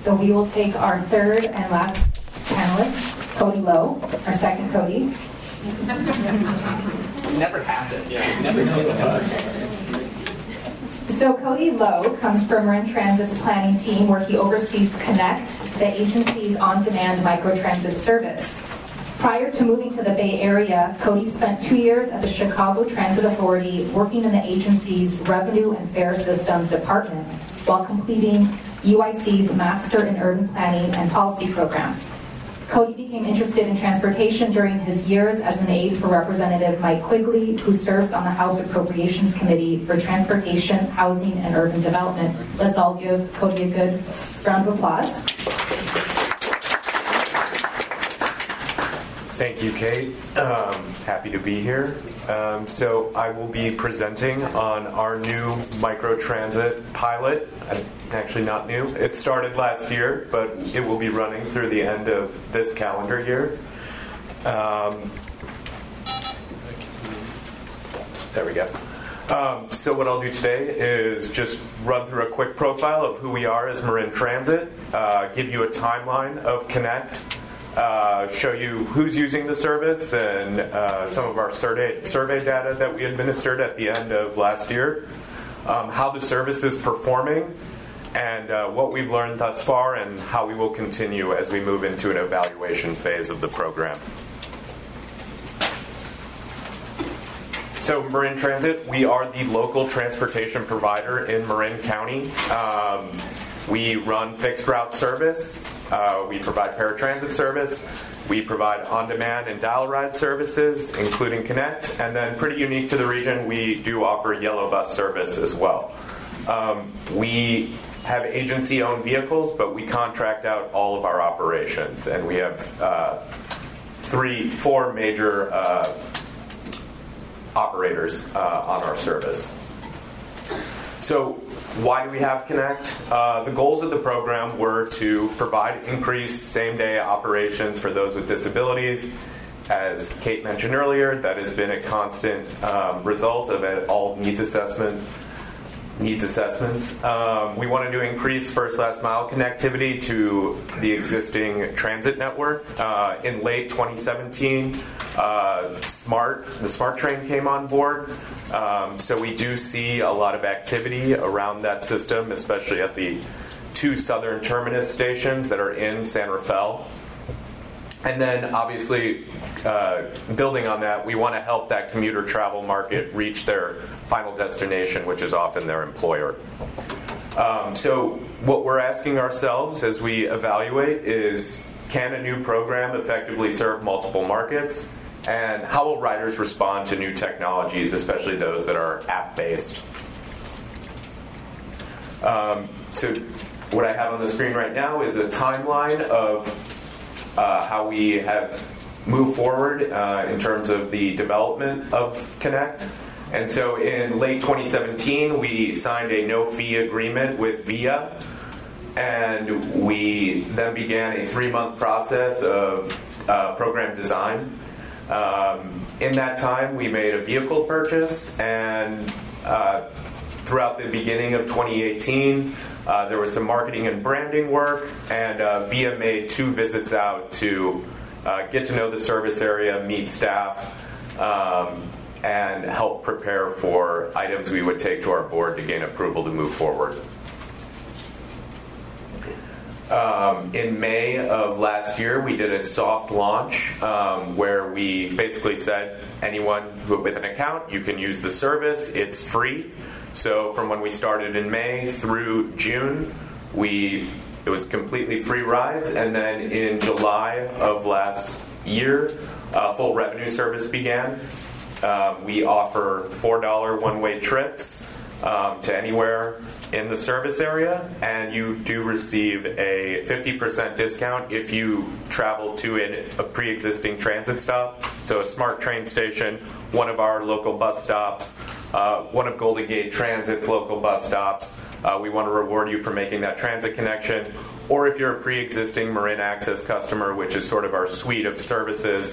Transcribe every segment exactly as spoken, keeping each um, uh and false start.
So we will take our third and last panelist, Cody Lowe, our second Cody. Never happened. Yeah, never happened. So Cody Lowe comes from Marin Transit's planning team, where he oversees Connect, the agency's on-demand microtransit service. Prior to moving to the Bay Area, Cody spent two years at the Chicago Transit Authority working in the agency's Revenue and Fare Systems Department while completing U I C's Master in Urban Planning and Policy program. Cody became interested in transportation during his years as an aide for Representative Mike Quigley, who serves on the House Appropriations Committee for Transportation, Housing, and Urban Development. Let's all give Cody a good round of applause. Thank you, Kate. Um, happy to be here. Um, so I will be presenting on our new microtransit pilot. Actually not new. It started last year, but it will be running through the end of this calendar year. Um, there we go. Um, so what I'll do today is just run through a quick profile of who we are as Marin Transit, uh, give you a timeline of Connect, Uh, show you who's using the service and uh, some of our survey, survey data that we administered at the end of last year, um, how the service is performing, and uh, what we've learned thus far and how we will continue as we move into an evaluation phase of the program. So Marin Transit, we are the local transportation provider in Marin County. Um, we run fixed route service. Uh, we provide paratransit service. We provide on-demand and dial-a-ride services, including Connect. And then pretty unique to the region, we do offer yellow bus service as well. Um, we have agency-owned vehicles, but we contract out all of our operations. And we have uh, three, four major uh, operators uh, on our service. So why do we have Connect? Uh, the goals of the program were to provide increased same-day operations for those with disabilities. As Kate mentioned earlier, that has been a constant um, result of it, all needs assessment, needs assessments. Um, we wanted to increase first last mile connectivity to the existing transit network. Uh, in late twenty seventeen, uh, Smart, the Smart Train came on board. Um, so we do see a lot of activity around that system, especially at the two southern terminus stations that are in San Rafael. And then obviously, uh, building on that, we want to help that commuter travel market reach their final destination, which is often their employer. Um, so what we're asking ourselves as we evaluate is, can a new program effectively serve multiple markets? And how will riders respond to new technologies, especially those that are app-based? Um, so what I have on the screen right now is a timeline of uh, how we have moved forward uh, in terms of the development of Connect. And so in late twenty seventeen, we signed a no-fee agreement with Via, and we then began a three-month process of uh, program design. Um, in that time, we made a vehicle purchase, and uh, throughout the beginning of twenty eighteen, uh, there was some marketing and branding work, and uh, Via made two visits out to uh, get to know the service area, meet staff, um, and help prepare for items we would take to our board to gain approval to move forward. Um, in May of last year, we did a soft launch um, where we basically said, anyone who, with an account, you can use the service. It's free. So from when we started in May through June, we it was completely free rides. And then in July of last year, uh, full revenue service began. Uh, we offer four dollars one-way trips um, to anywhere in the service area, and you do receive a fifty percent discount if you travel to a, a pre-existing transit stop. So a Smart Train station, one of our local bus stops, uh, one of Golden Gate Transit's local bus stops. Uh, we want to reward you for making that transit connection. Or if you're a pre-existing Marin Access customer, which is sort of our suite of services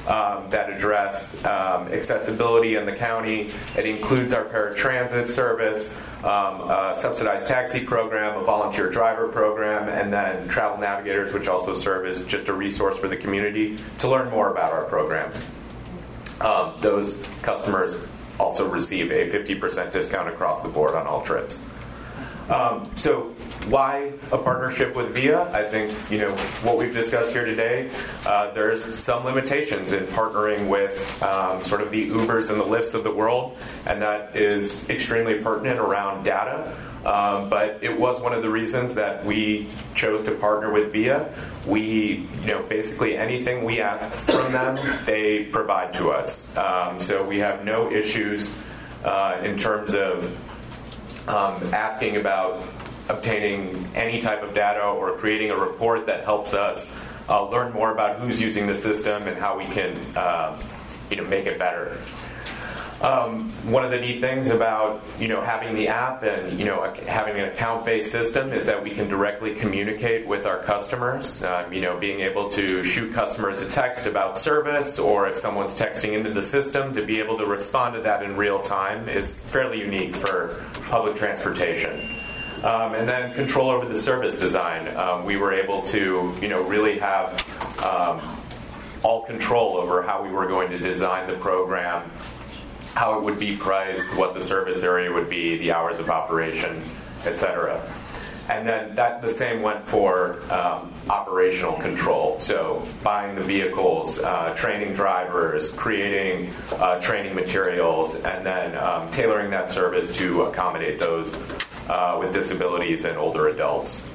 um, that address um, accessibility in the county. It includes our paratransit service, um, a subsidized taxi program, a volunteer driver program, and then travel navigators, which also serve as just a resource for the community to learn more about our programs. Um, those customers also receive a fifty percent discount across the board on all trips. Um, so why a partnership with Via? I think, you know, what we've discussed here today, uh, there's some limitations in partnering with um, sort of the Ubers and the Lyfts of the world, and that is extremely pertinent around data. Um, but it was one of the reasons that we chose to partner with Via. We, you know, basically anything we ask from them, they provide to us. Um, so we have no issues uh, in terms of Um, asking about obtaining any type of data or creating a report that helps us uh, learn more about who's using the system and how we can uh, you know, make it better. Um, one of the neat things about you know having the app and you know having an account-based system is that we can directly communicate with our customers. Um, you know, being able to shoot customers a text about service, or if someone's texting into the system, to be able to respond to that in real time is fairly unique for public transportation. Um, and then control over the service design. Um, we were able to you know really have um, all control over how we were going to design the program, how it would be priced, what the service area would be, the hours of operation, et cetera. And then that the same went for um, operational control. So buying the vehicles, uh, training drivers, creating uh, training materials, and then um, tailoring that service to accommodate those uh, with disabilities and older adults.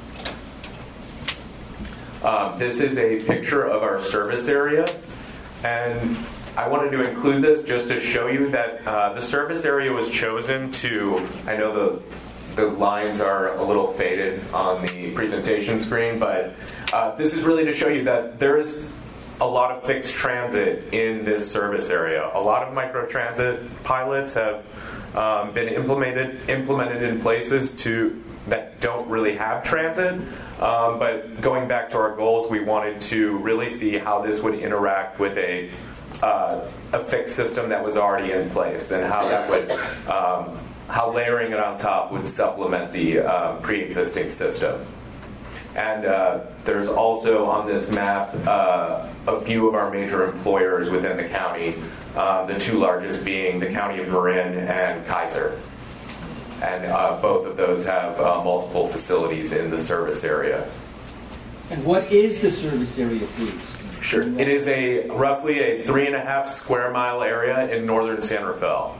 Um, this is a picture of our service area, and I wanted to include this just to show you that uh, the service area was chosen to, I know the the lines are a little faded on the presentation screen, but uh, this is really to show you that there's a lot of fixed transit in this service area. A lot of microtransit pilots have um, been implemented implemented in places to that don't really have transit. Um, but going back to our goals, we wanted to really see how this would interact with a Uh, a fixed system that was already in place, and how that would, um, how layering it on top would supplement the uh, pre-existing system. And uh, there's also on this map uh, a few of our major employers within the county, uh, the two largest being the County of Marin and Kaiser. And uh, both of those have uh, multiple facilities in the service area. And what is the service area, please? Sure. It is a roughly a three and a half square mile area in northern San Rafael.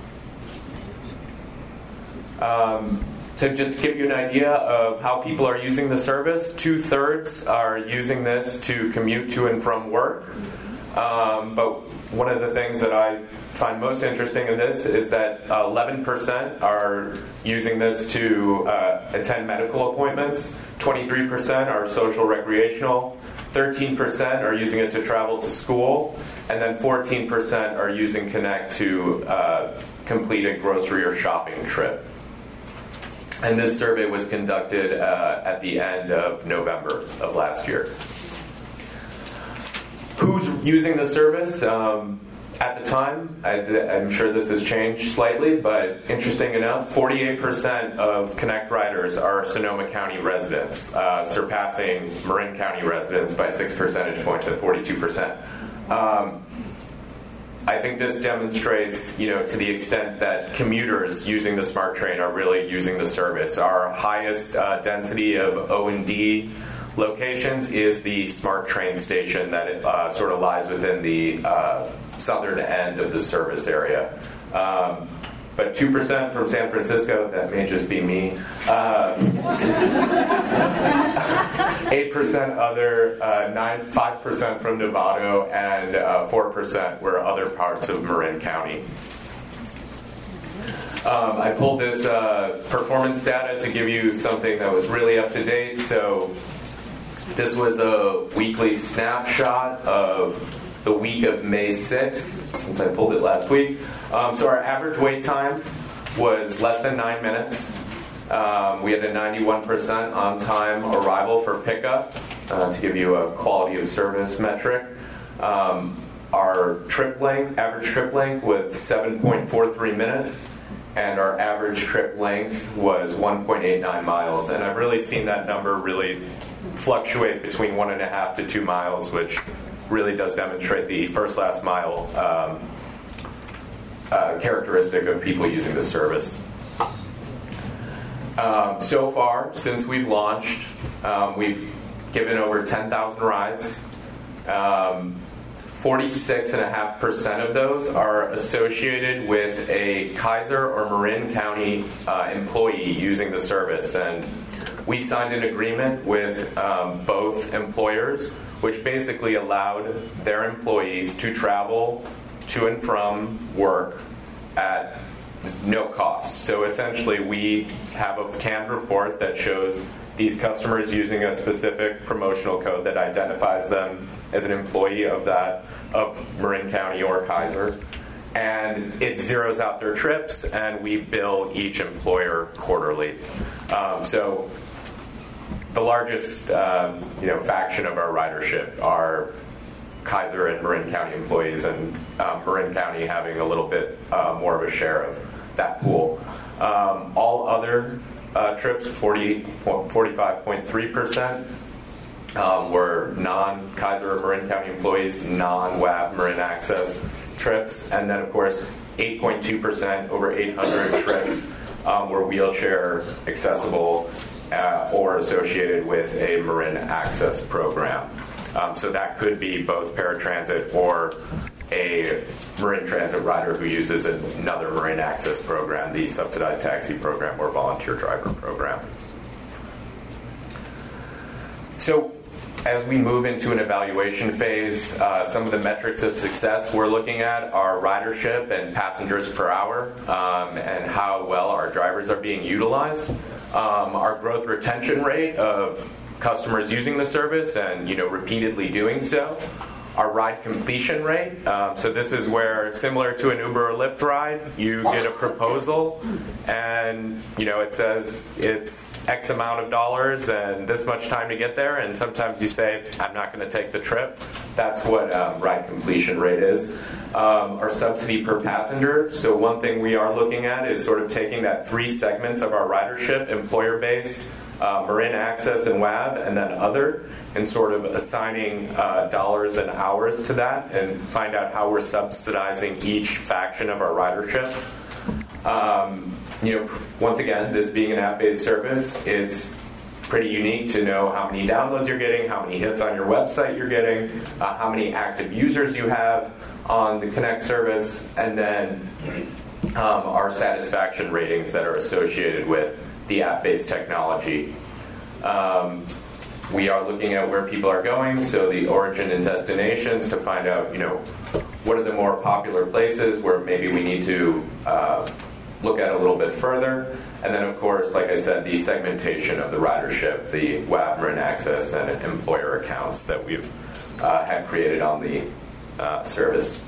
Um, so just to give you an idea of how people are using the service, two thirds are using this to commute to and from work. Um, but one of the things that I find most interesting in this is that eleven percent are using this to uh, attend medical appointments, twenty-three percent are social recreational, thirteen percent are using it to travel to school, and then fourteen percent are using Connect to uh, complete a grocery or shopping trip. And this survey was conducted uh, at the end of November of last year. Who's using the service? Um, at the time, I, I'm sure this has changed slightly, but interesting enough, forty-eight percent of Connect riders are Sonoma County residents, uh, surpassing Marin County residents by six percentage points at forty-two percent. Um, I think this demonstrates, you know, to the extent that commuters using the SMART train are really using the service. Our highest uh, density of O and D locations is the SMART train station that it, uh, sort of lies within the uh, southern end of the service area. Um, but two percent from San Francisco, that may just be me. Uh, eight percent other, uh, nine, five percent from Novato, and uh, four percent were other parts of Marin County. Um, I pulled this uh, performance data to give you something that was really up to date. So this was a weekly snapshot of the week of May sixth, since I pulled it last week. Um, so our average wait time was less than nine minutes. Um, we had a ninety-one percent on-time arrival for pickup, uh, to give you a quality of service metric. Um, our trip length, average trip length was seven point four three minutes, and our average trip length was one point eight nine miles. And I've really seen that number really fluctuate between one and a half to two miles, which really does demonstrate the first last mile um, uh, characteristic of people using the service. Um, so far, since we've launched, um, we've given over ten thousand rides. Um, forty-six point five percent of those are associated with a Kaiser or Marin County uh, employee using the service. And we signed an agreement with um, both employers, which basically allowed their employees to travel to and from work at no cost. So essentially, we have a canned report that shows these customers using a specific promotional code that identifies them as an employee of that of Marin County or Kaiser, and it zeroes out their trips, and we bill each employer quarterly. Um, so the largest um, you know faction of our ridership are Kaiser and Marin County employees, and um, Marin County having a little bit uh, more of a share of that pool. Um, all other uh, trips, forty-five point three percent, um, were non-Kaiser or Marin County employees, non-W A V Marin Access trips, and then of course eight point two percent, over eight hundred trips um, were wheelchair accessible uh, or associated with a Marin Access program. Um, so that could be both paratransit or a Marin Transit rider who uses another Marin Access program, the subsidized taxi program or volunteer driver program. So as we move into an evaluation phase, uh, some of the metrics of success we're looking at are ridership and passengers per hour, um, and how well our drivers are being utilized. Um, our growth retention rate of customers using the service and you know repeatedly doing so. Our ride completion rate, um, so this is where, similar to an Uber or Lyft ride, you get a proposal and you know it says it's X amount of dollars and this much time to get there, and sometimes you say, I'm not going to take the trip. That's what um, ride completion rate is. Um, our subsidy per passenger, so one thing we are looking at is sort of taking that three segments of our ridership, employer-based, Uh, Marin Access and W A V, and then other, and sort of assigning uh, dollars and hours to that, and find out how we're subsidizing each faction of our ridership. Um, you know, once again, this being an app-based service, it's pretty unique to know how many downloads you're getting, how many hits on your website you're getting, uh, how many active users you have on the Connect service, and then um, our satisfaction ratings that are associated with the app-based technology. Um, we are looking at where people are going, so the origin and destinations, to find out, you know, what are the more popular places where maybe we need to uh, look at a little bit further. And then, of course, like I said, the segmentation of the ridership, the W A V Marin Access and employer accounts that we've uh, had created on the uh, service.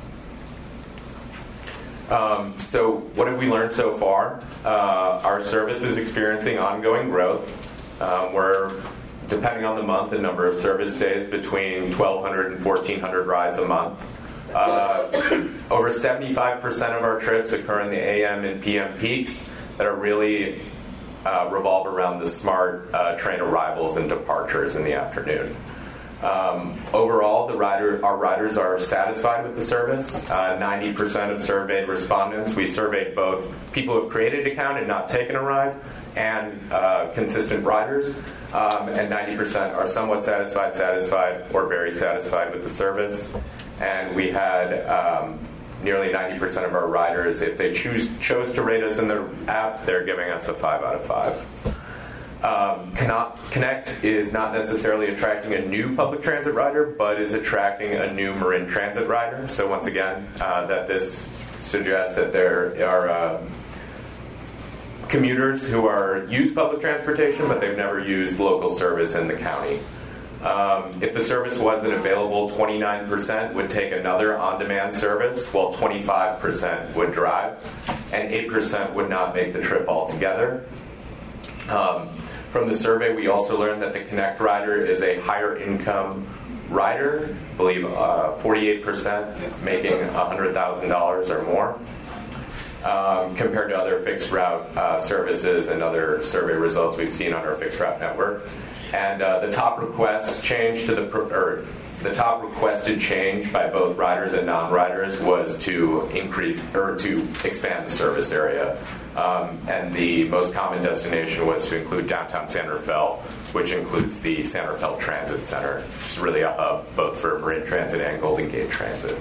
Um, so what have we learned so far? Uh, our service is experiencing ongoing growth. Um, we're, depending on the month, the number of service days, between twelve hundred and fourteen hundred rides a month. Uh, over seventy-five percent of our trips occur in the A M and P M peaks that are really uh, revolve around the smart uh, train arrivals and departures in the afternoon. Um, overall, the rider, our riders are satisfied with the service. Uh, ninety percent of surveyed respondents, we surveyed both people who have created an account and not taken a ride, and uh, consistent riders. Um, and ninety percent are somewhat satisfied, satisfied, or very satisfied with the service. And we had um, nearly ninety percent of our riders, if they choose chose to rate us in the app, they're giving us a five out of five. Um, Connect is not necessarily attracting a new public transit rider, but is attracting a new Marin Transit rider. So once again, uh, that this suggests that there are uh, commuters who are use public transportation, but they've never used local service in the county. Um, if the service wasn't available, twenty-nine percent would take another on-demand service, while twenty-five percent would drive, and eight percent would not make the trip altogether. Um, From the survey, we also learned that the Connect rider is a higher income rider, I believe uh, forty-eight percent making one hundred thousand dollars or more, um, compared to other fixed route uh, services and other survey results we've seen on our fixed route network. And uh, the top requests change to the pro- or the top requested change by both riders and non-riders was to increase or to expand the service area. Um, and the most common destination was to include downtown San Rafael, which includes the San Rafael Transit Center, which is really a hub both for Marin Transit and Golden Gate Transit.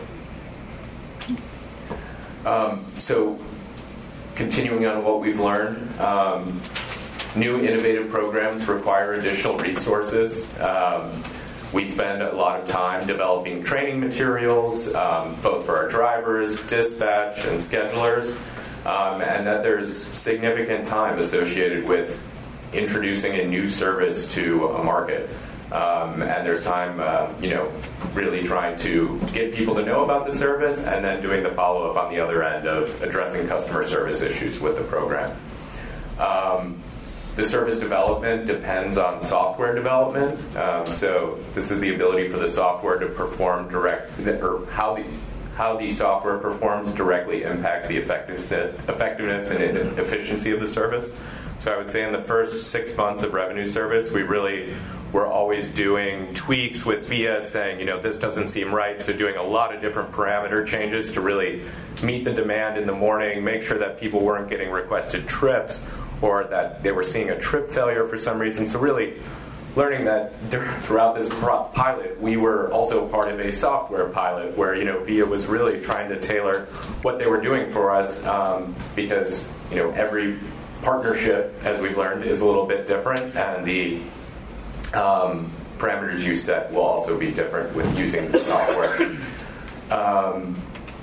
Um, so, continuing on what we've learned, um, new innovative programs require additional resources. Um, we spend a lot of time developing training materials, um, both for our drivers, dispatch, and schedulers, um, and that there's significant time associated with introducing a new service to a market. Um, and there's time, uh, you know, really trying to get people to know about the service and then doing the follow-up on the other end of addressing customer service issues with the program. Um, the service development depends on software development. Um, so this is the ability for the software to perform direct, or how the how the software performs directly impacts the effectiveness, effectiveness and efficiency of the service. So I would say in the first six months of revenue service, we really were always doing tweaks with V I A saying, you know, this doesn't seem right. So doing a lot of different parameter changes to really meet the demand in the morning, make sure that people weren't getting requested trips or that they were seeing a trip failure for some reason. So really learning that throughout this pilot, we were also part of a software pilot where, you know, V I A was really trying to tailor what they were doing for us um, because, you know, every partnership, as we've learned, is a little bit different, and the um, parameters you set will also be different with using the software. Um,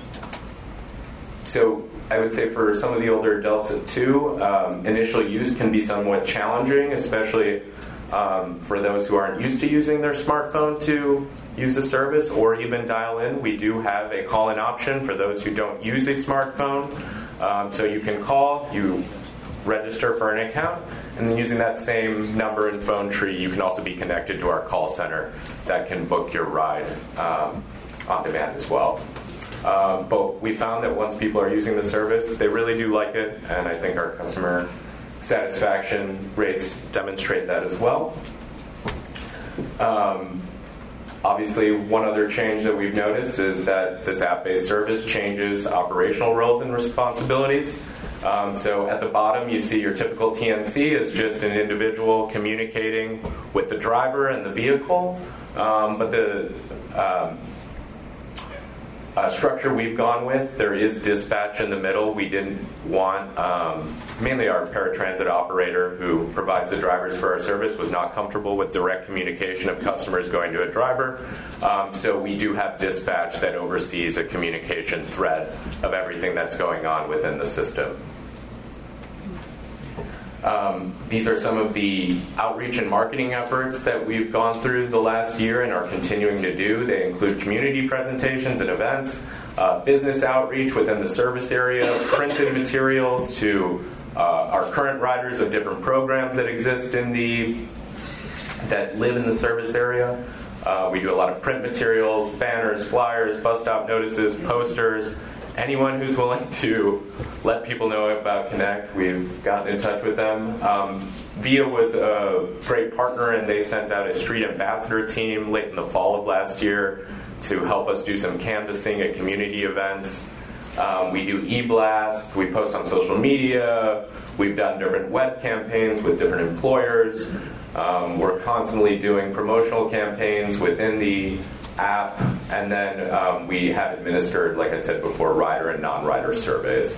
so I would say for some of the older adults too, um, initial use can be somewhat challenging, especially um, for those who aren't used to using their smartphone to use a service or even dial in. We do have a call-in option for those who don't use a smartphone. Um, so you can call, you register for an account, and then using that same number and phone tree, you can also be connected to our call center that can book your ride um, on demand as well. Um, but we found that once people are using the service, they really do like it, and I think our customer satisfaction rates demonstrate that as well. Um, obviously, one other change that we've noticed is that this app-based service changes operational roles and responsibilities. Um, so at the bottom, you see your typical T N C is just an individual communicating with the driver and the vehicle. Um, but the um, uh, structure we've gone with, there is dispatch in the middle. We didn't want, um, mainly our paratransit operator who provides the drivers for our service was not comfortable with direct communication of customers going to a driver. Um, so we do have dispatch that oversees a communication thread of everything that's going on within the system. Um, these are some of the outreach and marketing efforts that we've gone through the last year and are continuing to do. They include community presentations and events, uh, business outreach within the service area, printed materials to uh, our current riders of different programs that exist in the that live in the service area. Uh, we do a lot of print materials, banners, flyers, bus stop notices, posters. Anyone who's willing to let people know about Connect, we've gotten in touch with them. Um, V I A was a great partner, and they sent out a street ambassador team late in the fall of last year to help us do some canvassing at community events. Um, we do e-blast, we post on social media, we've done different web campaigns with different employers. Um, we're constantly doing promotional campaigns within the app, and then um, we have administered, like I said before, rider and non-rider surveys.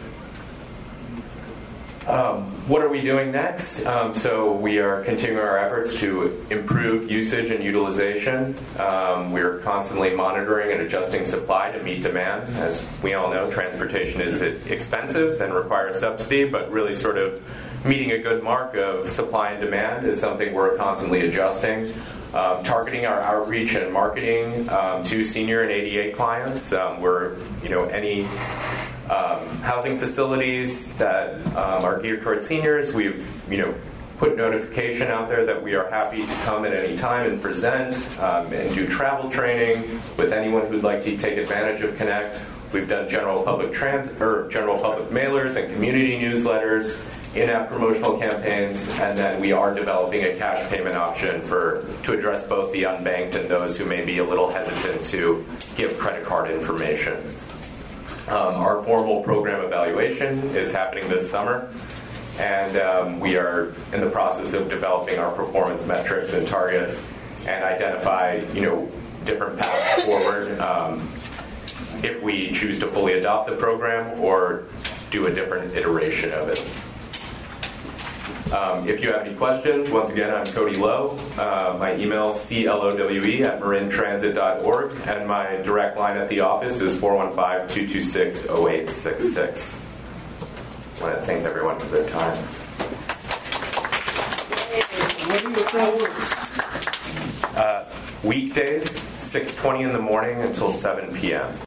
Um, what are we doing next? Um, so we are continuing our efforts to improve usage and utilization. Um, we're constantly monitoring and adjusting supply to meet demand. As we all know, transportation is expensive and requires subsidy, but really sort of meeting a good mark of supply and demand is something we're constantly adjusting. Um, targeting our outreach and marketing um, to senior and A D A clients. Um, we're, you know, any um, housing facilities that um, are geared towards seniors, we've, you know, put notification out there that we are happy to come at any time and present um, and do travel training with anyone who'd like to take advantage of Connect. We've done general public trans or general public mailers and community newsletters, in-app promotional campaigns, and then we are developing a cash payment option for to address both the unbanked and those who may be a little hesitant to give credit card information. Um, our formal program evaluation is happening this summer, and um, we are in the process of developing our performance metrics and targets and identify, you know, different paths forward um, if we choose to fully adopt the program or do a different iteration of it. Um, if you have any questions, once again, I'm Cody Lowe. Uh, my email is C L O W E at marin transit dot org, and my direct line at the office is four one five, two two six, zero eight six six. I want to thank everyone for their time. What are your hours? Uh, weekdays, six twenty in the morning until seven p.m.